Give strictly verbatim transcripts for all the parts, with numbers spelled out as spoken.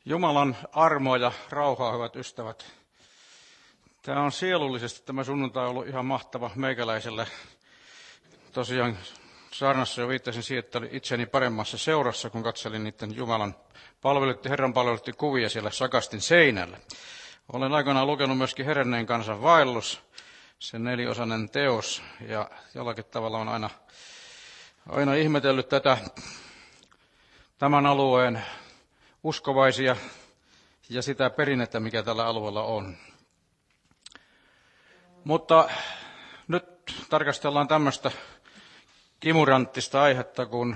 Jumalan armoa ja rauhaa, hyvät ystävät. Tämä on sielullisesti tämä sunnuntai ollut ihan mahtava meikäläiselle. Tosiaan saarnassa jo viittasin siihen, että oli itseni paremmassa seurassa, kun katselin niiden Jumalan palveluiden, Herran palveluiden kuvia siellä sakastin seinällä. Olen aikanaan lukenut myöskin Herenneen kansan vaellus, sen neliosainen teos, ja jollakin tavalla on aina, aina ihmetellyt tätä tämän alueen uskovaisia ja sitä perinnettä, mikä tällä alueella on. Mutta nyt tarkastellaan tämmöistä kimuranttista aihetta kuin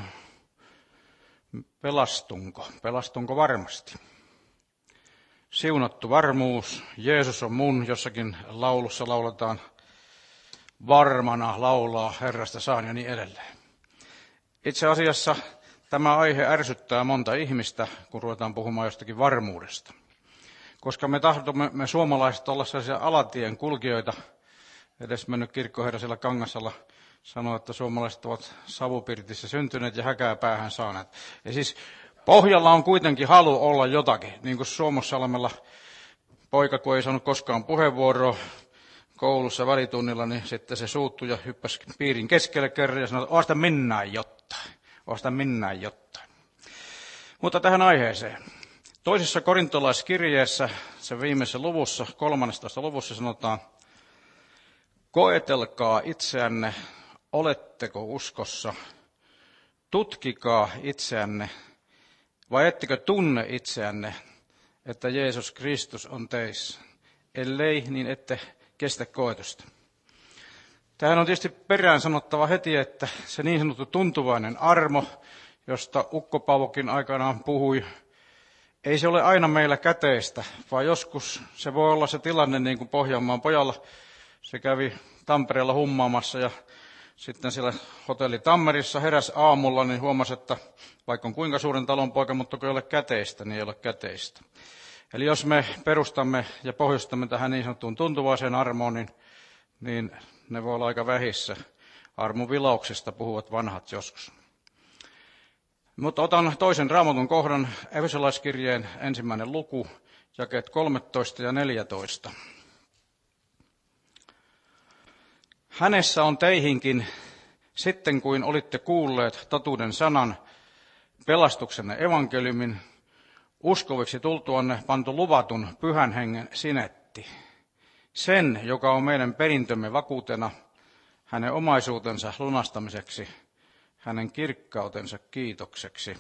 pelastunko, pelastunko varmasti. Siunattu varmuus, Jeesus on mun, jossakin laulussa lauletaan varmana laulaa Herrasta saan ja niin edelleen. Itse asiassa tämä aihe ärsyttää monta ihmistä, kun ruvetaan puhumaan jostakin varmuudesta. Koska me tahdomme, me suomalaiset, olla sellaisia alatien kulkijoita. Edes mennyt kirkkoherra siellä Kangasalla sanoi, että suomalaiset ovat savupirtissä syntyneet ja häkää päähän saaneet. Ja siis pohjalla on kuitenkin halu olla jotakin. Niin kuin Suomussalmella poika, kun ei saanut koskaan puheenvuoroa koulussa välitunnilla, niin sitten se suuttui ja hyppäsi piirin keskelle kerran ja sanoi, että oasta minnään jotain. Oasta minnään jotain. Mutta tähän aiheeseen. Toisessa korintolaiskirjeessä, sen viimeisessä luvussa, kolmannestatoista luvussa sanotaan, koetelkaa itseänne, oletteko uskossa, tutkikaa itseänne, vai ettekö tunne itseänne, että Jeesus Kristus on teissä, ellei, niin ette kestä koetusta. Tähän on tietysti perään sanottava heti, että se niin sanottu tuntuvainen armo, josta Ukko Paavokin aikanaan puhui, ei se ole aina meillä käteistä, vaan joskus se voi olla se tilanne niin kuin Pohjanmaan pojalla. Se kävi Tampereella hummaamassa ja sitten siellä hotelli Tammerissa heräsi aamulla, niin huomasi, että vaikka on kuinka suuren talon poika, mutta kun ei ole käteistä, niin ei ole käteistä. Eli jos me perustamme ja pohjustamme tähän niin sanottuun tuntuvaiseen armoon, niin, niin ne voi olla aika vähissä. Armon vilauksesta puhuvat vanhat joskus. Mutta otan toisen Raamatun kohdan, Efesolaiskirjeen ensimmäinen luku, jakeet kolmetoista ja neljätoista. Hänessä on teihinkin, sitten kuin olitte kuulleet totuuden sanan, pelastuksenne evankeliumin, uskoviksi tultuanne pantu luvatun pyhän hengen sinetti. Sen, joka on meidän perintömme vakuutena, hänen omaisuutensa lunastamiseksi, hänen kirkkautensa kiitokseksi.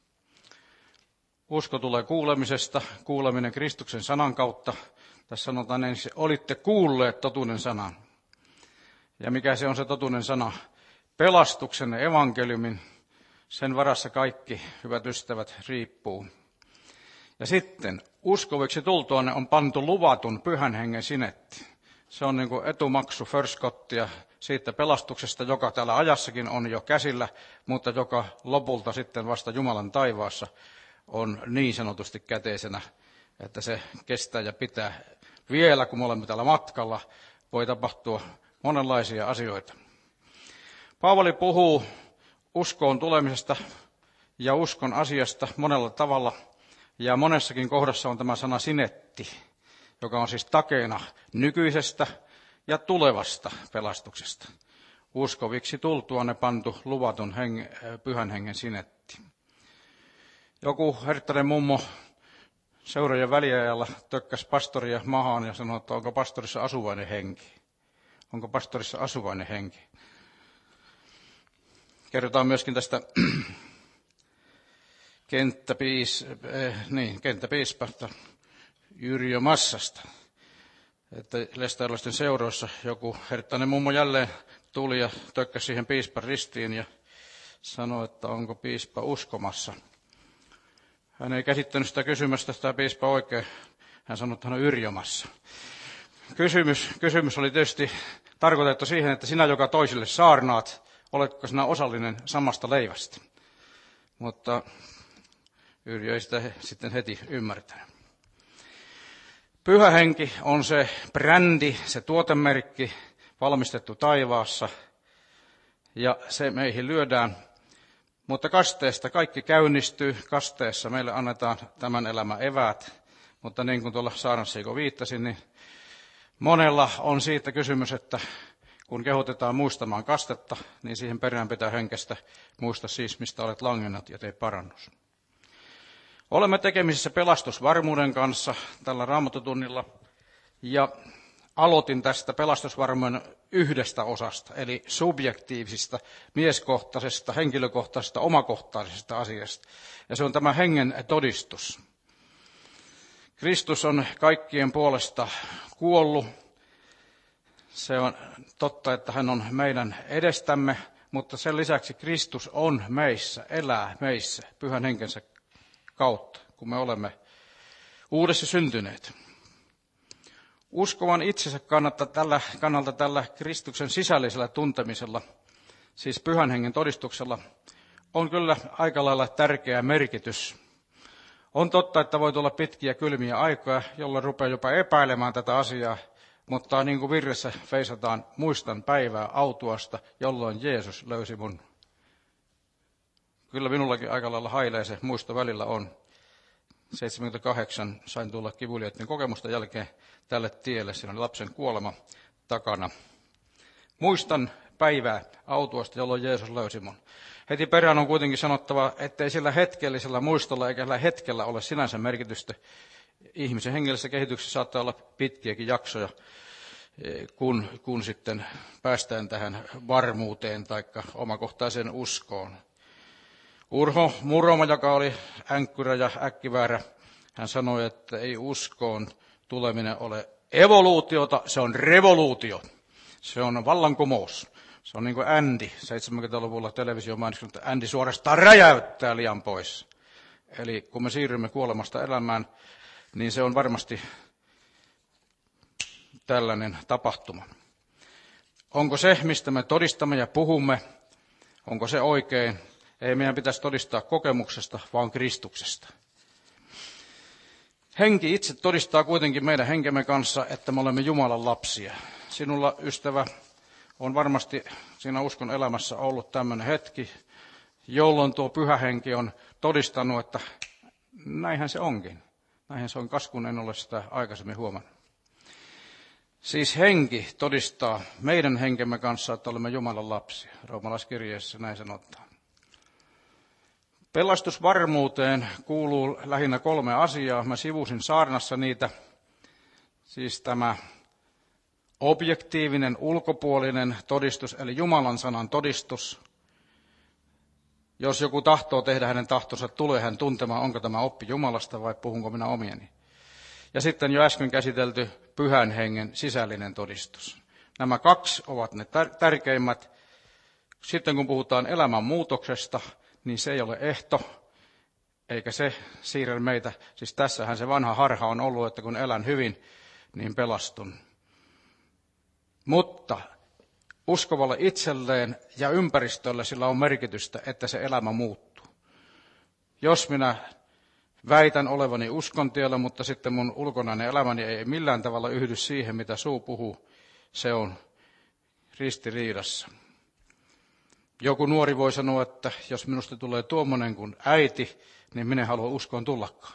Usko tulee kuulemisesta, kuuleminen Kristuksen sanan kautta. Tässä sanotaan ensin, olitte kuulleet totuuden sanan. Ja mikä se on se totuuden sana? Pelastuksenne evankeliumin, sen varassa kaikki, hyvät ystävät, riippuu. Ja sitten uskoviksi tultuanne on pantu luvatun pyhän hengen sinetti. Se on niin kuin etumaksu, förskottia siitä pelastuksesta, joka täällä ajassakin on jo käsillä, mutta joka lopulta sitten vasta Jumalan taivaassa on niin sanotusti käteisenä, että se kestää ja pitää. Vielä kun me olemme täällä matkalla, voi tapahtua monenlaisia asioita. Paavali puhuu uskoon tulemisesta ja uskon asiasta monella tavalla, ja monessakin kohdassa on tämä sana sinetti, joka on siis takeena nykyisestä ja tulevasta pelastuksesta. Uskoviksi tultuanne pantu luvatun henge, pyhän hengen sinetti. Joku herttainen mummo seuraajan väliajalla tökkäsi pastoria mahaan ja sanoi, että onko pastorissa asuvainen henki. Onko pastorissa asuvainen henki? Kerrotaan myöskin tästä kenttäpiis, eh, niin, kenttäpiispasta Yrjö Massasta. Että lestadiolaisten seuroissa joku herttainen mummo jälleen tuli ja tökkäsi siihen piispan ristiin ja sanoi, että onko piispa uskomassa. Hän ei käsittänyt sitä kysymystä, sitä piispa oikein. Hän sanoi, että hän on yrjomassa. Kysymys, kysymys oli tietysti tarkoitettu siihen, että sinä, joka toisille saarnaat, oletko sinä osallinen samasta leivästä. Mutta Yrjö ei sitä sitten heti ymmärtänyt. Pyhä henki on se brändi, se tuotemerkki, valmistettu taivaassa, ja se meihin lyödään Mutta kasteesta kaikki käynnistyy. Kasteessa meille annetaan tämän elämän eväät. Mutta niin kuin tuolla saarnassa jo viittasin, niin monella on siitä kysymys, että kun kehotetaan muistamaan kastetta, niin siihen perään pitää henkestä muista siis, mistä olet langennut ja tee parannus. Olemme tekemisissä pelastusvarmuuden kanssa tällä Raamattutunnilla ja aloitin tästä pelastusvarmuuden yhdestä osasta, eli subjektiivisesta, mieskohtaisesta, henkilökohtaisesta, omakohtaisesta asiasta. Ja se on tämä hengen todistus. Kristus on kaikkien puolesta kuollut. Se on totta, että hän on meidän edestämme, mutta sen lisäksi Kristus on meissä, elää meissä pyhän henkensä kautta, kun me olemme uudessa syntyneet. Uskovan itsensä kannalta tällä, kannalta tällä Kristuksen sisällisellä tuntemisella, siis pyhän hengen todistuksella, on kyllä aika lailla tärkeä merkitys. On totta, että voi tulla pitkiä kylmiä aikoja, jolloin rupeaa jopa epäilemään tätä asiaa, mutta niin kuin virressä feisataan, muistan päivää autuasta, jolloin Jeesus löysi mun. Kyllä minullakin aika lailla hailee se muisto välillä on. seitsemänkymmentäkahdeksan sain tulla kivuliaiden kokemusta jälkeen tälle tielle. Siinä oli lapsen kuolema takana. Muistan päivää autuasta, jolloin Jeesus löysi mun. Heti perään on kuitenkin sanottava, ettei sillä hetkellisellä muistolla eikä sillä hetkellä ole sinänsä merkitystä. Ihmisen hengellisessä kehityksessä saattaa olla pitkiäkin jaksoja, kun, kun sitten päästään tähän varmuuteen tai omakohtaiseen uskoon. Urho Muroma, joka oli änkkyrä ja äkkiväärä, hän sanoi, että ei uskoon tuleminen ole evoluutiota, se on revoluutio. Se on vallankumous. Se on niin kuin Andy, seitsemänkymmentäluvulla televisio mainitsi, että Andy suorastaan räjäyttää liian pois. Eli kun me siirrymme kuolemasta elämään, niin se on varmasti tällainen tapahtuma. Onko se, mistä me todistamme ja puhumme, onko se oikein? Ei meidän pitäisi todistaa kokemuksesta, vaan Kristuksesta. Henki itse todistaa kuitenkin meidän henkemme kanssa, että me olemme Jumalan lapsia. Sinulla, ystävä, on varmasti siinä uskon elämässä ollut tämmöinen hetki, jolloin tuo pyhä henki on todistanut, että näinhän se onkin. Näinhän se on, kas kun en ole sitä aikaisemmin huomannut. Siis henki todistaa meidän henkemme kanssa, että olemme Jumalan lapsia. Roomalaiskirjeessä näin sanotaan. Pelastusvarmuuteen kuuluu lähinnä kolme asiaa. Mä sivusin saarnassa niitä. Siis tämä objektiivinen, ulkopuolinen todistus, eli Jumalan sanan todistus. Jos joku tahtoo tehdä hänen tahtonsa, tulee hän tuntemaan, onko tämä oppi Jumalasta vai puhunko minä omieni. Ja sitten jo äsken käsitelty pyhän hengen sisällinen todistus. Nämä kaksi ovat ne tärkeimmät. Sitten kun puhutaan elämän muutoksesta, niin se ei ole ehto, eikä se siirrä meitä. Siis tässähän se vanha harha on ollut, että kun elän hyvin, niin pelastun. Mutta uskovalle itselleen ja ympäristölle sillä on merkitystä, että se elämä muuttuu. Jos minä väitän olevani uskontiellä, mutta sitten mun ulkonainen elämäni ei millään tavalla yhdy siihen, mitä suu puhuu, se on ristiriidassa. Joku nuori voi sanoa, että jos minusta tulee tuommoinen kuin äiti, niin minä en halua uskoon tullakaan.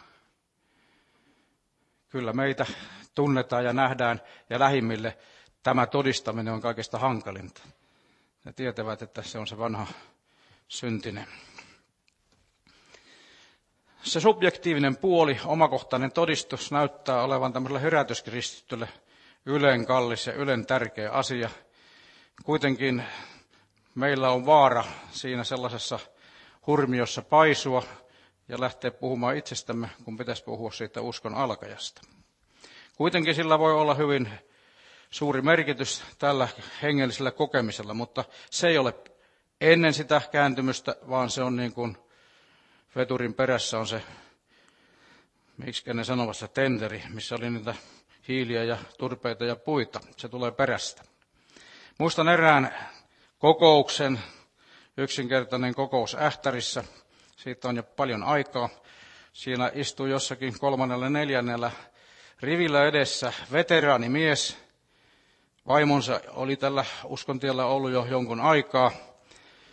Kyllä meitä tunnetaan ja nähdään ja lähimmille tämä todistaminen on kaikista hankalinta. Ne tietävät, että se on se vanha syntinen. Se subjektiivinen puoli, omakohtainen todistus, näyttää olevan tämmöiselle herätyskristitylle ylen kallis ja ylen tärkeä asia. Kuitenkin meillä on vaara siinä sellaisessa hurmiossa paisua ja lähteä puhumaan itsestämme, kun pitäisi puhua siitä uskon alkajasta. Kuitenkin sillä voi olla hyvin suuri merkitys tällä hengellisellä kokemisella, mutta se ei ole ennen sitä kääntymystä, vaan se on niin kuin veturin perässä on se, miksi ne sanovat se tenderi, missä oli niitä hiiliä ja turpeita ja puita. Se tulee perästä. Muistan erään kokouksen, yksinkertainen kokous Ähtärissä. Siitä on jo paljon aikaa. Siinä istui jossakin kolmannella neljännellä rivillä edessä veteraanimies. Vaimonsa oli tällä uskontiellä ollut jo jonkun aikaa.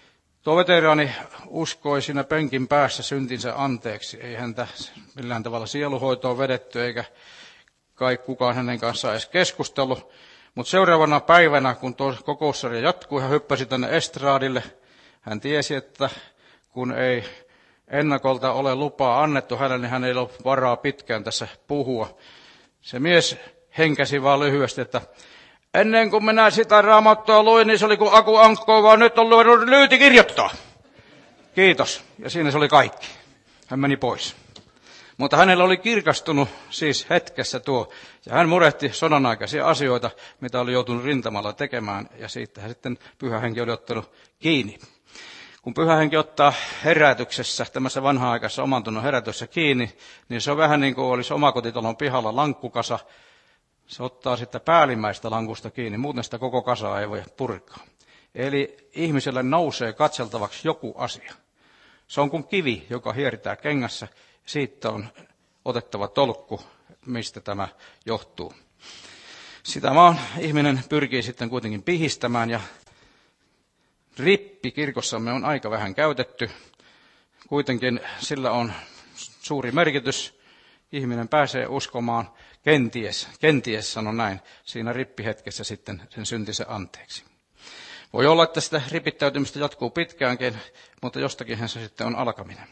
Tuo veteraani uskoi siinä penkin päässä syntinsä anteeksi. Ei häntä millään tavalla sieluhoitoon vedetty, eikä kai kukaan hänen kanssaan edes keskustellut. Mutta seuraavana päivänä, kun tuo kokoussarja jatkui, hän hyppäsi tänne estraadille. Hän tiesi, että kun ei ennakolta ole lupaa annettu hänelle, niin hän ei ole varaa pitkään tässä puhua. Se mies henkäsi vaan lyhyesti, että ennen kuin minä sitä Raamattua luin, niin se oli kuin Aku Ankko, vaan nyt on ruvennut Lyyti kirjoittaa. Kiitos. Ja siinä se oli kaikki. Hän meni pois. Mutta hänellä oli kirkastunut siis hetkessä tuo. Ja hän murehti sodan aikaisia asioita, mitä oli joutunut rintamalla tekemään. Ja siitä hän sitten Pyhä Henki oli ottanut kiinni. Kun Pyhä Henki ottaa herätyksessä, tämmöisessä vanha-aikaisessa omantunnon herätyksessä kiinni, niin se on vähän niin kuin olisi omakotitalon pihalla lankkukasa. Se ottaa sitten päällimmäistä lankusta kiinni, muuten sitä koko kasaa ei voi purkaa. Eli ihmiselle nousee katseltavaksi joku asia. Se on kuin kivi, joka hieritään kengässä. Siitä on otettava tolkku, mistä tämä johtuu. Sitä vaan ihminen pyrkii sitten kuitenkin pihistämään, ja rippi kirkossamme on aika vähän käytetty. Kuitenkin sillä on suuri merkitys. Ihminen pääsee uskomaan, kenties, kenties sanon näin, siinä rippihetkessä sitten sen syntinsä anteeksi. Voi olla, että sitä ripittäytymistä jatkuu pitkäänkin, mutta jostakinhan se sitten on alkaminen.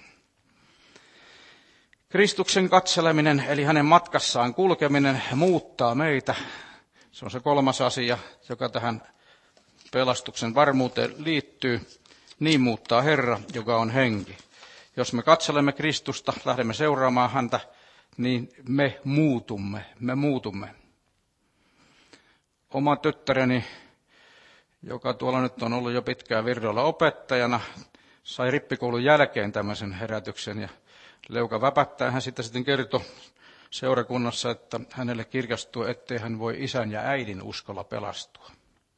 Kristuksen katseleminen, eli hänen matkassaan kulkeminen, muuttaa meitä. Se on se kolmas asia, joka tähän pelastuksen varmuuteen liittyy. Niin muuttaa Herra, joka on henki. Jos me katselemme Kristusta, lähdemme seuraamaan häntä, niin me muutumme, me muutumme. Oma tyttäreni, joka tuolla nyt on ollut jo pitkään Virdoilla opettajana, sai rippikoulun jälkeen tämmöisen herätyksen, ja leuka väpättää. Hän sitten sitten kertoi seurakunnassa, että hänelle kirkastui, ettei hän voi isän ja äidin uskolla pelastua.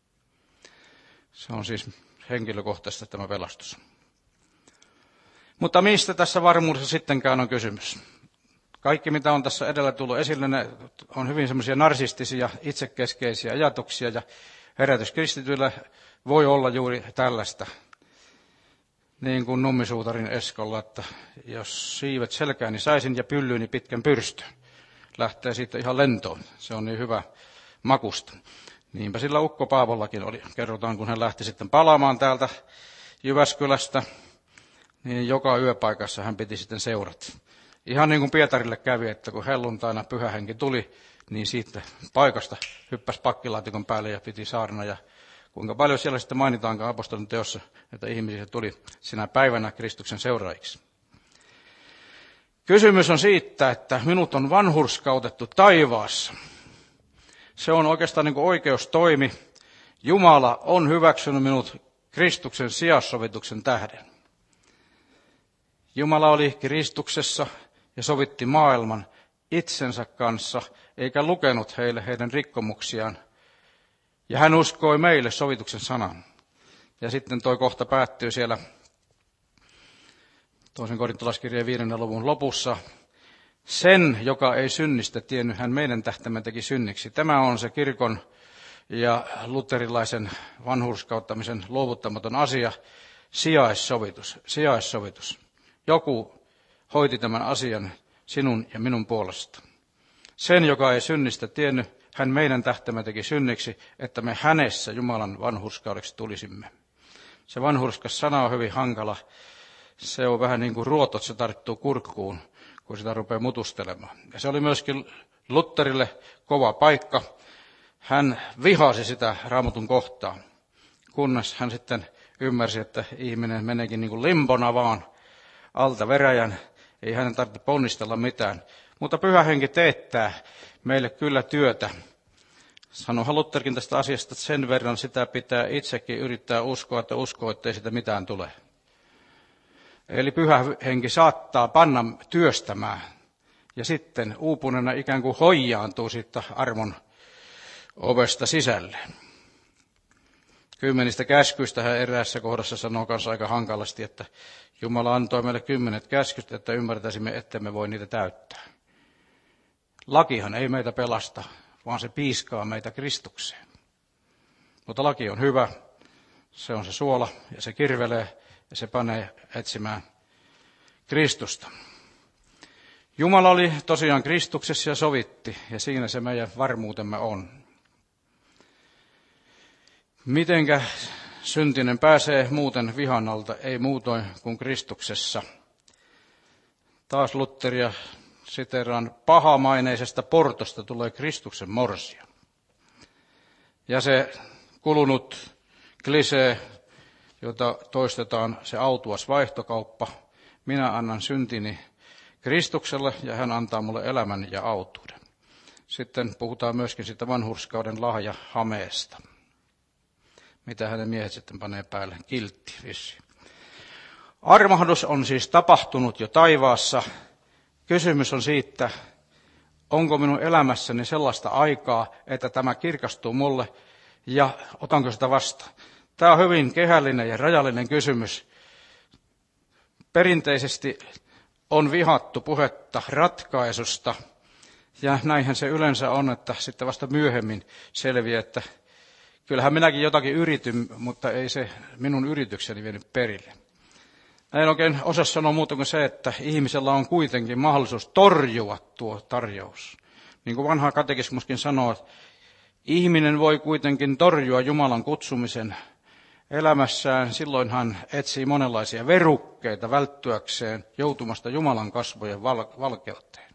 Se on siis henkilökohtaisesti tämä pelastus. Mutta mistä tässä varmuudessa sittenkään on kysymys? Kaikki, mitä on tässä edellä tullut esille, ne on hyvin semmoisia narsistisia, itsekeskeisiä ajatuksia, ja herätys kristityillä voi olla juuri tällaista. Niin kuin Nummisuutarin Eskolla, että jos siivet selkääni saisin ja pyllyyni pitkän pyrstön, lähtee siitä ihan lentoon. Se on niin hyvä makusta. Niinpä sillä ukko Paavollakin oli. Kerrotaan, kun hän lähti sitten palaamaan täältä Jyväskylästä, niin joka yöpaikassa hän piti sitten seurat. Ihan niin kuin Pietarille kävi, että kun helluntaina Pyhä Henki tuli, niin siitä paikasta hyppäsi pakkilaatikon päälle ja piti saarna. Ja kuinka paljon siellä sitten mainitaankaan apostolin teossa, että ihmisiä tuli sinä päivänä Kristuksen seuraajiksi. Kysymys on siitä, että minut on vanhurskautettu taivaassa. Se on oikeastaan niin kuin oikeustoimi. Jumala on hyväksynyt minut Kristuksen sijassovituksen tähden. Jumala oli Kristuksessa ja sovitti maailman itsensä kanssa, eikä lukenut heille heidän rikkomuksiaan. Ja hän uskoi meille sovituksen sanan. Ja sitten toi kohta päättyy siellä toisen korintolaiskirjeen viidennen luvun lopussa. Sen, joka ei synnistä tiennyt, hän meidän tähtämme teki synniksi. Tämä on se kirkon ja luterilaisen vanhurskauttamisen luovuttamaton asia, sijaissovitus. sijaissovitus. Joku hoiti tämän asian sinun ja minun puolesta. Sen, joka ei synnistä tiennyt, hän meidän tähtämme teki synniksi, että me hänessä Jumalan vanhurskaudeksi tulisimme. Se vanhurskas sana on hyvin hankala. Se on vähän niin kuin ruotot, se tarttuu kurkkuun, kun sitä rupeaa mutustelemaan. Ja se oli myöskin Lutterille kova paikka. Hän vihasi sitä Raamatun kohtaa, kunnes hän sitten ymmärsi, että ihminen meneekin niin kuin limbona vaan alta veräjän. Ei hänen tarvitse ponnistella mitään. Mutta Pyhä Henki teettää meille kyllä työtä. Sanoihan Lutherkin tästä asiasta, että sen verran sitä pitää itsekin yrittää uskoa, että uskoo, ettei sitä mitään tule. Eli Pyhä Henki saattaa panna työstämään ja sitten uupuneena ikään kuin hoijaantuu siitä armon ovesta sisälle. Kymmenistä käskyistä hän eräässä kohdassa sanoo kanssa aika hankalasti, että Jumala antoi meille kymmenet käskystä, että ymmärtäisimme, ettemme voi niitä täyttää. Lakihan ei meitä pelasta, vaan se piiskaa meitä Kristukseen. Mutta laki on hyvä, se on se suola ja se kirvelee ja se panee etsimään Kristusta. Jumala oli tosiaan Kristuksessa ja sovitti, ja siinä se meidän varmuutemme on. Mitenkä syntinen pääsee muuten vihan alta, ei muutoin kuin Kristuksessa. Taas Lutheria siteraan, pahamaineisesta portosta tulee Kristuksen morsia. Ja se kulunut klisee, jota toistetaan, se autuas vaihtokauppa. Minä annan syntini Kristukselle ja hän antaa mulle elämän ja autuuden. Sitten puhutaan myöskin siitä vanhurskauden lahja hameesta. Mitä hänen miehet sitten panee päälle? Kiltti vissi. Armahdus on siis tapahtunut jo taivaassa. Kysymys on siitä, onko minun elämässäni sellaista aikaa, että tämä kirkastuu mulle ja otanko sitä vastaan. Tämä on hyvin kehällinen ja rajallinen kysymys. Perinteisesti on vihattu puhetta ratkaisusta ja näinhän se yleensä on, että sitten vasta myöhemmin selviää, että kyllähän minäkin jotakin yrityn, mutta ei se minun yritykseni vienyt perille. En oikein osaa sanoa muuta kuin se, että ihmisellä on kuitenkin mahdollisuus torjua tuo tarjous. Niin kuin vanha katekismuskin sanoo, että ihminen voi kuitenkin torjua Jumalan kutsumisen elämässään. Silloin hän etsii monenlaisia verukkeita välttyäkseen joutumasta Jumalan kasvojen val- valkeuteen.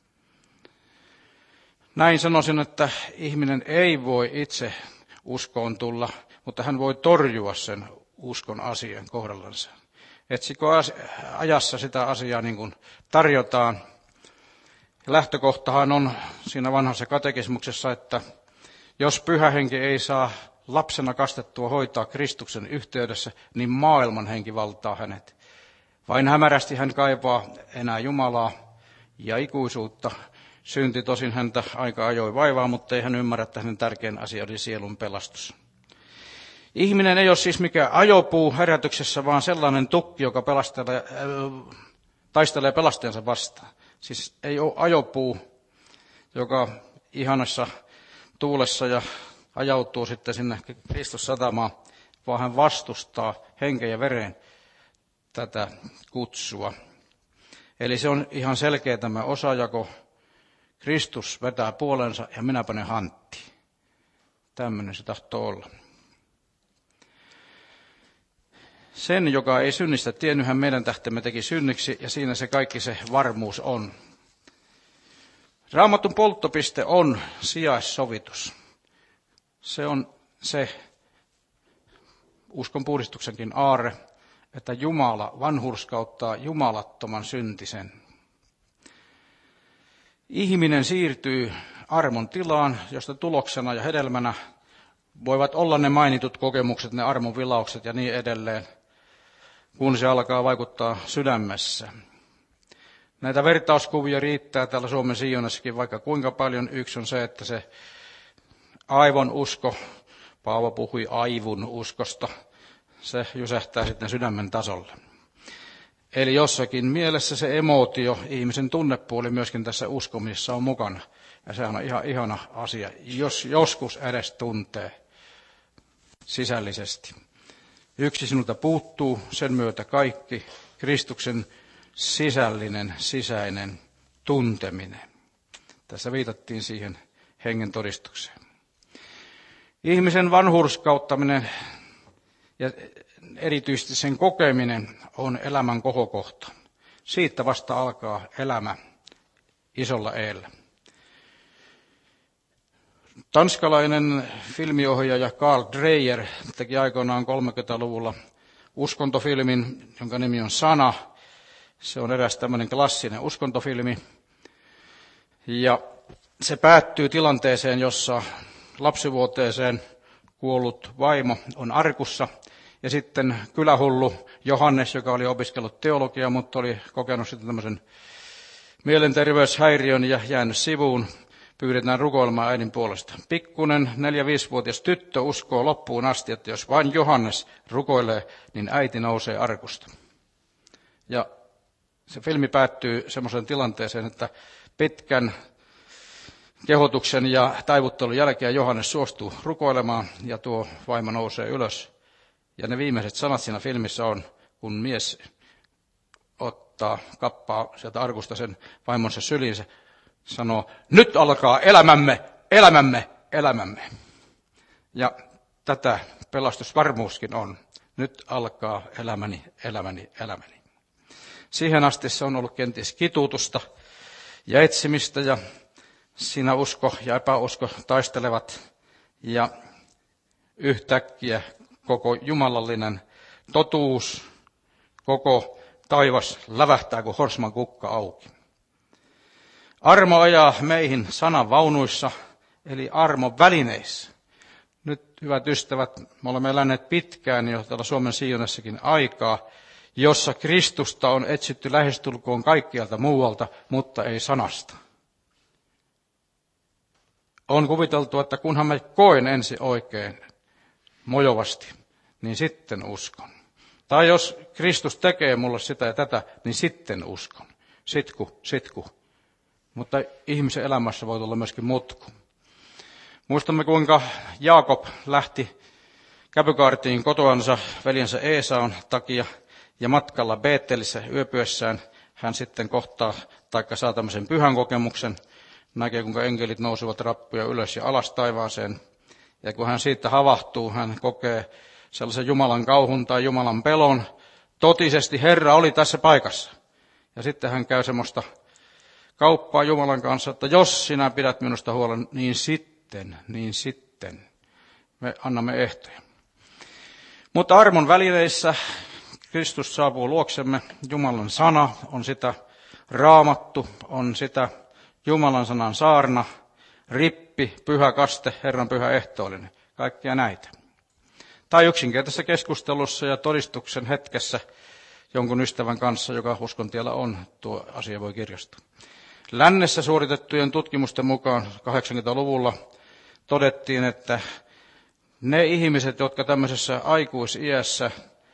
Näin sanoisin, että ihminen ei voi itse uskoon tulla, mutta hän voi torjua sen uskon asian kohdallansa. Etsikö ajassa sitä asiaa niin kuin tarjotaan. Lähtökohtahan on siinä vanhassa katekismuksessa, että jos pyhä henki ei saa lapsena kastettua hoitaa Kristuksen yhteydessä, niin maailman henki valtaa hänet. Vain hämärästi hän kaipaa enää Jumalaa ja ikuisuutta. Synti tosin häntä aika ajoi vaivaa, mutta ei hän ymmärrä, että hänen tärkein asia oli sielun pelastus. Ihminen ei ole siis mikään ajopuu herätyksessä, vaan sellainen tukki, joka pelastelee, äh, taistelee pelastajansa vastaan. Siis ei ole ajopuu, joka ihanassa tuulessa ja ajautuu sitten sinne Kristussatamaan, vaan hän vastustaa henken ja veren tätä kutsua. Eli se on ihan selkeä tämä osajako. Kristus vetää puolensa ja minä panen hanttiin. Tämmöinen se tahtoo olla. Sen, joka ei synnistä tiennyt, hän meidän tähtemme teki synniksi, ja siinä se kaikki se varmuus on. Raamatun polttopiste on sijaissovitus. Se on se uskon puhdistuksenkin aarre, että Jumala vanhurskauttaa jumalattoman syntisen. Ihminen siirtyy armon tilaan, josta tuloksena ja hedelmänä voivat olla ne mainitut kokemukset, ne armon vilaukset ja niin edelleen, kun se alkaa vaikuttaa sydämessä. Näitä vertauskuvia riittää täällä Suomen Sionassakin vaikka kuinka paljon. Yksi on se, että se aivon usko, Paavo puhui aivun uskosta, se jysähtää sitten sydämen tasolle. Eli jossakin mielessä se emootio, ihmisen tunnepuoli myöskin tässä uskomisessa on mukana. Ja sehän on ihan ihana asia, jos joskus edes tuntee sisällisesti. Yksi sinulta puuttuu, sen myötä kaikki, Kristuksen sisällinen, sisäinen tunteminen. Tässä viitattiin siihen hengen todistukseen. Ihmisen vanhurskauttaminen ja erityisesti sen kokeminen on elämän kohokohta. Siitä vasta alkaa elämä isolla eellä. Tanskalainen filmiohjaaja Carl Dreyer teki aikoinaan kolmekymmentäluvulla uskontofilmin, jonka nimi on Sana. Se on eräs tämmöinen klassinen uskontofilmi. Ja se päättyy tilanteeseen, jossa lapsivuoteeseen kuollut vaimo on arkussa. Ja sitten kylähullu Johannes, joka oli opiskellut teologiaa, mutta oli kokenut sitten tämmöisen mielenterveyshäiriön ja jäänyt sivuun. Pyydetään rukoilemaan äidin puolesta. Pikkunen neljä-viisivuotias tyttö uskoo loppuun asti, että jos vain Johannes rukoilee, niin äiti nousee arkusta. Ja se filmi päättyy semmoiseen tilanteeseen, että pitkän kehotuksen ja taivuttelun jälkeen Johannes suostuu rukoilemaan ja tuo vaimo nousee ylös. Ja ne viimeiset sanat siinä filmissä on, kun mies ottaa, kappaa sieltä arkusta sen vaimonsa syliinsä, sanoo, nyt alkaa elämämme, elämämme, elämämme. Ja tätä pelastusvarmuuskin on. Nyt alkaa elämäni, elämäni, elämäni. Siihen asti se on ollut kenties kituutusta ja etsimistä ja siinä usko ja epäusko taistelevat ja yhtäkkiä koko jumalallinen totuus, koko taivas lävähtää kuin horsman kukka auki. Armo ajaa meihin sanan vaunuissa, eli armon välineissä. Nyt, hyvät ystävät, me olemme eläneet pitkään jo täällä Suomen Sionessakin aikaa, jossa Kristusta on etsitty lähestulkoon kaikkialta muualta, mutta ei sanasta. On kuviteltu, että kunhan mä koen ensin oikein mojovasti, niin sitten uskon. Tai jos Kristus tekee mulle sitä ja tätä, niin sitten uskon. Sitku, sitku. Mutta ihmisen elämässä voi tulla myöskin mutku. Muistamme, kuinka Jaakob lähti käpykaartiin kotoansa veljensä Eesaun takia ja matkalla Beetelissä yöpyessään hän sitten kohtaa taikka saa tämmöisen pyhän kokemuksen, näkee kuinka enkelit nousevat rappuja ylös ja alas taivaaseen. Ja kun hän siitä havahtuu, hän kokee sellaisen Jumalan kauhun tai Jumalan pelon. Totisesti Herra oli tässä paikassa. Ja sitten hän käy semmoista kauppaa Jumalan kanssa, että jos sinä pidät minusta huolen, niin sitten, niin sitten me annamme ehtoja. Mutta armon välineissä Kristus saapuu luoksemme. Jumalan sana on sitä Raamattu, on sitä Jumalan sanan saarna, rippi, pyhä kaste, Herran pyhä ehtoollinen. Kaikkia näitä. Tai yksinkertaisessa keskustelussa ja todistuksen hetkessä jonkun ystävän kanssa, joka uskon tiellä on, tuo asia voi kirjastua. Lännessä suoritettujen tutkimusten mukaan kahdeksankymmentäluvulla todettiin, että ne ihmiset, jotka tämmöisessä aikuisiässä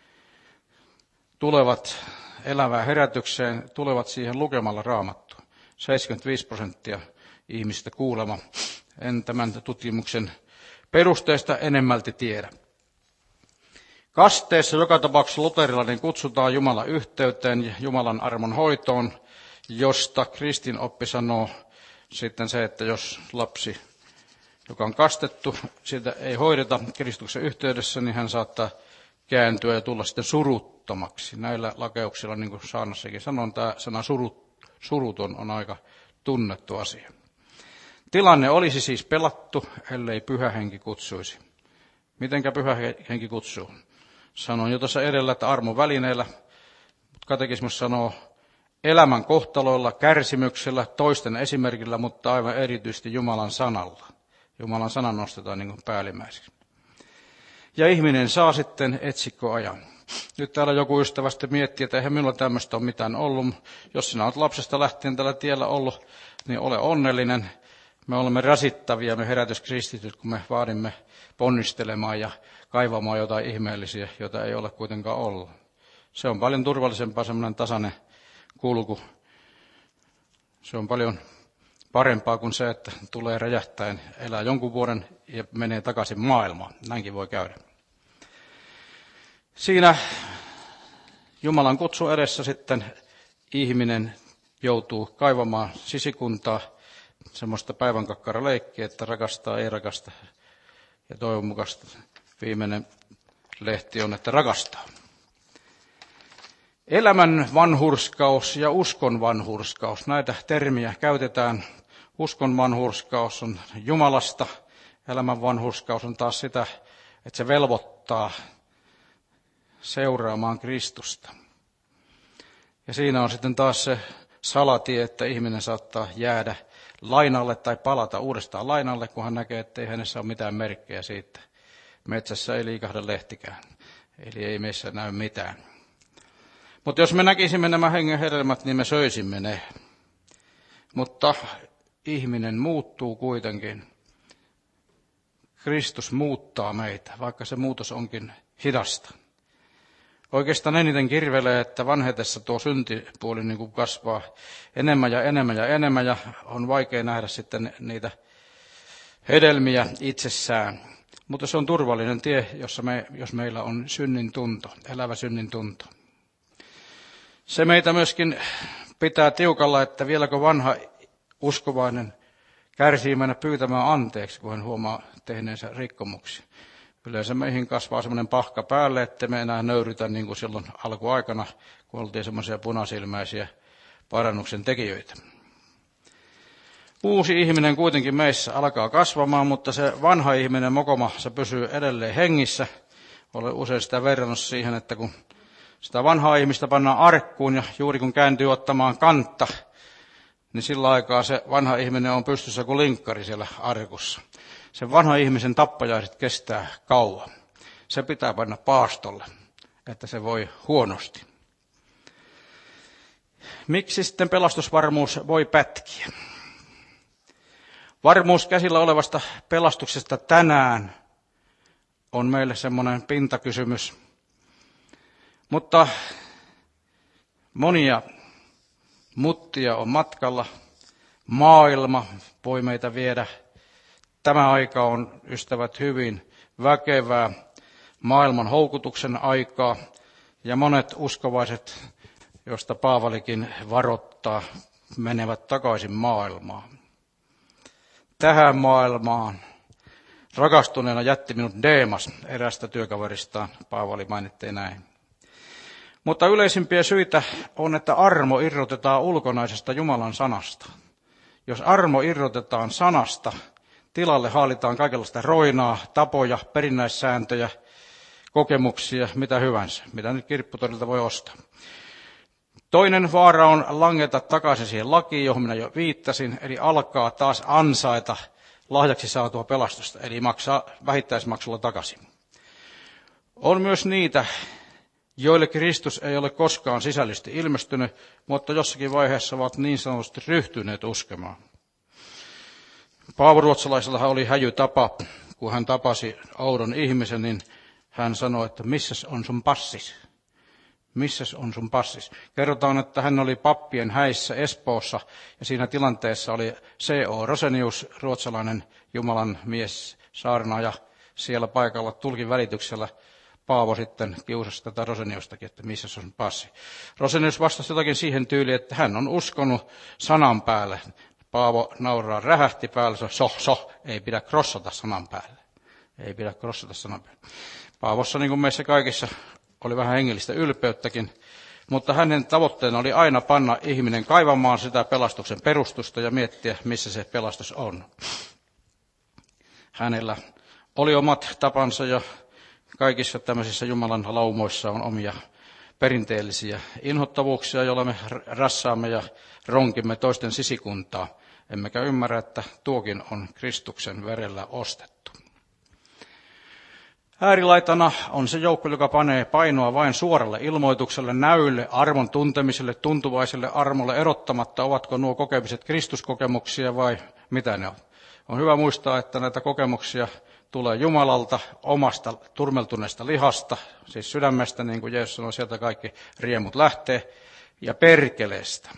tulevat elävään herätykseen, tulevat siihen lukemalla Raamattua. seitsemänkymmentäviisi prosenttia ihmisistä kuulema. En tämän tutkimuksen perusteesta enemmälti tiedä. Kasteessa joka tapauksessa luterilainen kutsutaan Jumalan yhteyteen ja Jumalan armon hoitoon, josta kristinoppi sanoo sitten se, että jos lapsi, joka on kastettu, sitä ei hoideta Kristuksen yhteydessä, niin hän saattaa kääntyä ja tulla sitten suruttomaksi. Näillä lakeuksilla, niin kuin saarnassakin sanon, tämä sana surut, suruton on aika tunnettu asia. Tilanne olisi siis pelattu, ellei pyhä henki kutsuisi. Mitenkä pyhä henki kutsuu? Sanoin jo tuossa edellä, että armon välineillä, mutta katekismus sanoo elämän kohtaloilla, kärsimyksellä, toisten esimerkillä, mutta aivan erityisesti Jumalan sanalla. Jumalan sana nostetaan niin kuin päällimmäiseksi. Ja ihminen saa sitten etsikkoajan. Nyt täällä joku ystävä sitten miettii, että eihän minulla tämmöistä ole mitään ollut. Jos sinä olet lapsesta lähtien tällä tiellä ollut, niin ole onnellinen. Me olemme rasittavia, me herätyskristityt, kun me vaadimme ponnistelemaan ja kaivamaan jotain ihmeellisiä, joita ei ole kuitenkaan ollut. Se on paljon turvallisempaa, semmoinen tasainen kulku. Se on paljon parempaa kuin se, että tulee räjähtäen, elää jonkun vuoden ja menee takaisin maailmaan. Näinkin voi käydä. Siinä Jumalan kutsu edessä sitten ihminen joutuu kaivamaan sisikuntaa, semmoista päivänkakkara-leikkiä, että rakastaa, ei rakasta. Ja toivon mukaista viimeinen lehti on, että rakastaa. Elämän vanhurskaus ja uskon vanhurskaus, näitä termiä käytetään. Uskon vanhurskaus on Jumalasta, elämän vanhurskaus on taas sitä, että se velvoittaa seuraamaan Kristusta. Ja siinä on sitten taas se salatie, että ihminen saattaa jäädä lainalle tai palata uudestaan lainalle, kun hän näkee, että ei hänessä ole mitään merkkejä siitä. Metsässä ei liikahda lehtikään, eli ei meissä näy mitään. Mutta jos me näkisimme nämä hengen hedelmät, niin me söisimme ne. Mutta ihminen muuttuu kuitenkin. Kristus muuttaa meitä, vaikka se muutos onkin hidasta. Oikeastaan eniten kirvelee, että vanhetessa tuo syntipuoli niin kuin kasvaa enemmän ja enemmän ja enemmän, ja on vaikea nähdä sitten niitä hedelmiä itsessään. Mutta se on turvallinen tie, jossa me, jos meillä on synnin tunto, elävä synnin tunto. Se meitä myöskin pitää tiukalla, että vieläkö vanha uskovainen kärsii mennä pyytämään anteeksi, kun hän huomaa tehneensä rikkomuksia. Yleensä meihin kasvaa semmoinen pahka päälle, että me enää nöyrytä niin kuin silloin alkuaikana, kun oltiin semmoisia punasilmäisiä parannuksen tekijöitä. Uusi ihminen kuitenkin meissä alkaa kasvamaan, mutta se vanha ihminen mokoma, se pysyy edelleen hengissä. Olen usein sitä verrannut siihen, että kun sitä vanhaa ihmistä pannaan arkkuun ja juuri kun kääntyy ottamaan kantta, niin sillä aikaa se vanha ihminen on pystyssä kuin linkkari siellä arkussa. Sen vanha ihmisen tappajaiset kestää kauan. Se pitää panna paastolle, että se voi huonosti. Miksi sitten pelastusvarmuus voi pätkiä? Varmuus käsillä olevasta pelastuksesta tänään on meille semmoinen pintakysymys. Mutta monia muttia on matkalla. Maailma voi meitä viedä. Tämä aika on, ystävät, hyvin väkevää maailman houkutuksen aikaa. Ja monet uskovaiset, joista Paavalikin varoittaa, menevät takaisin maailmaan. Tähän maailmaan rakastuneena jätti minut Deemas, erästä työkaveristaan. Paavali mainittei näin. Mutta yleisimpiä syitä on, että armo irrotetaan ulkonaisesta Jumalan sanasta. Jos armo irrotetaan sanasta, tilalle haalitaan kaikenlaista roinaa, tapoja, perinnäissääntöjä, kokemuksia, mitä hyvänsä, mitä nyt kirpputorilta voi ostaa. Toinen vaara on langeta takaisin siihen lakiin, johon minä jo viittasin, eli alkaa taas ansaita lahjaksi saatua pelastusta, eli maksaa vähittäismaksulla takaisin. On myös niitä, joille Kristus ei ole koskaan sisällisesti ilmestynyt, mutta jossakin vaiheessa ovat niin sanotusti ryhtyneet uskomaan. Paavo-ruotsalaisellahan oli häjy tapa, kun hän tapasi oudon ihmisen, niin hän sanoi, että missäs on sun passis? Missäs on sun passis? Kerrotaan, että hän oli pappien häissä Espoossa ja siinä tilanteessa oli C O Rosenius, ruotsalainen Jumalan mies, saarnaaja, siellä paikalla tulkin välityksellä. Paavo sitten kiusasi tätä Roseniustakin, että missä se on passi. Rosenius vastasi jotakin siihen tyyliin, että hän on uskonut sanan päälle. Paavo nauraa, rähähti päälle, so, so, ei pidä krossata sanan päälle. Ei pidä krossata sanan päälle. Paavossa, niin kuin meissä kaikissa, oli vähän hengellistä ylpeyttäkin, mutta hänen tavoitteena oli aina panna ihminen kaivamaan sitä pelastuksen perustusta ja miettiä, missä se pelastus on. Hänellä oli omat tapansa ja kaikissa tämmöisissä Jumalan laumoissa on omia perinteellisiä inhottavuuksia, joilla me rassaamme ja ronkimme toisten sisikuntaa. Emmekä ymmärrä, että tuokin on Kristuksen verellä ostettu. Äärilaitana on se joukko, joka panee painoa vain suoralle ilmoitukselle, näylle, arvon tuntemiselle, tuntuvaiselle armolle, erottamatta, ovatko nuo kokemiset Kristuskokemuksia vai mitä ne on. On hyvä muistaa, että näitä kokemuksia tulee Jumalalta, omasta turmeltuneesta lihasta, siis sydämestä, niin kuin Jeesus sanoi, sieltä kaikki riemut lähtee, ja perkeleestä.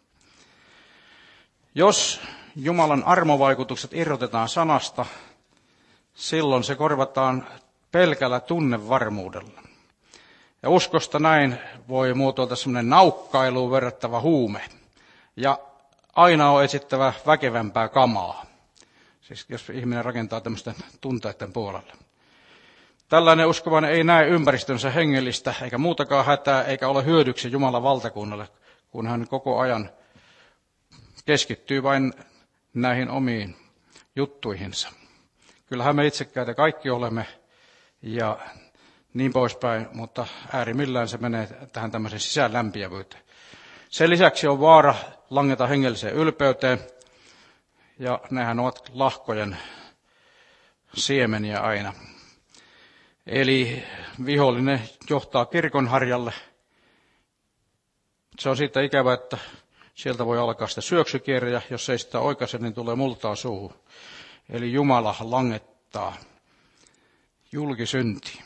Jos Jumalan armovaikutukset irrotetaan sanasta, silloin se korvataan pelkällä tunnevarmuudella. Ja uskosta näin voi muotoilta semmoinen naukkailuun verrattava huume. Ja aina on etsittävä väkevämpää kamaa. Siis jos ihminen rakentaa tämmöisten tunteiden puolelle. Tällainen uskovainen ei näe ympäristönsä hengellistä eikä muutakaan hätää eikä ole hyödyksi Jumalan valtakunnalle, kun hän koko ajan keskittyy vain näihin omiin juttuihinsa. Kyllähän me itsekkäitä kaikki olemme ja niin poispäin, mutta äärimmillään se menee tähän tämmöiseen sisäänlämpiävyyteen. Sen lisäksi on vaara langeta hengelliseen ylpeyteen, ja nehän ovat lahkojen siemeniä aina. Eli vihollinen johtaa kirkonharjalle. Se on siitä ikävä, että sieltä voi alkaa sitä syöksykierre, ja jos ei sitä oikaise, niin tulee multaa suuhun. Eli Jumala langettaa julkisyntiin.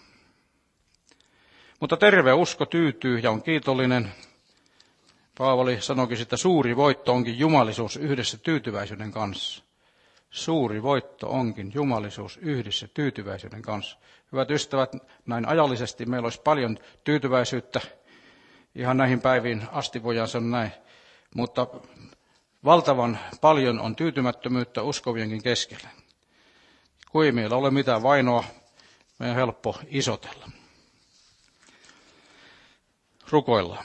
Mutta terve usko tyytyy ja on kiitollinen. Paavali sanoikin, että suuri voitto onkin jumalisuus yhdessä tyytyväisyyden kanssa. Suuri voitto onkin jumalisuus yhdessä tyytyväisyyden kanssa. Hyvät ystävät, näin ajallisesti meillä olisi paljon tyytyväisyyttä Ihan näihin päiviin asti voidaan sanoa näin. Mutta valtavan paljon on tyytymättömyyttä uskovienkin keskellä. Kun ei meillä ole mitään vainoa, meidän on helppo isotella. Rukoillaan.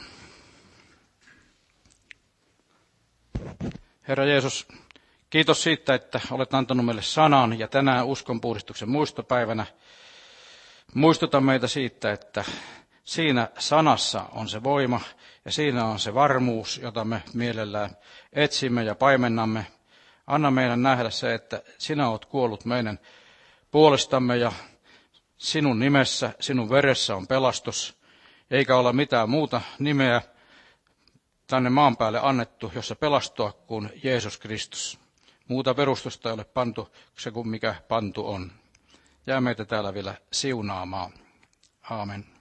Herra Jeesus, kiitos siitä, että olet antanut meille sanan ja tänään uskonpuhdistuksen muistopäivänä muistuta meitä siitä, että siinä sanassa on se voima ja siinä on se varmuus, jota me mielellään etsimme ja paimennamme. Anna meidän nähdä se, että sinä olet kuollut meidän puolestamme ja sinun nimessä, sinun veressä on pelastus, eikä ole mitään muuta nimeä tänne maan päälle annettu, jossa pelastua kuin Jeesus Kristus. Muuta perustusta ei ole pantu se kuin mikä pantu on. Jää meitä täällä vielä siunaamaan. Aamen.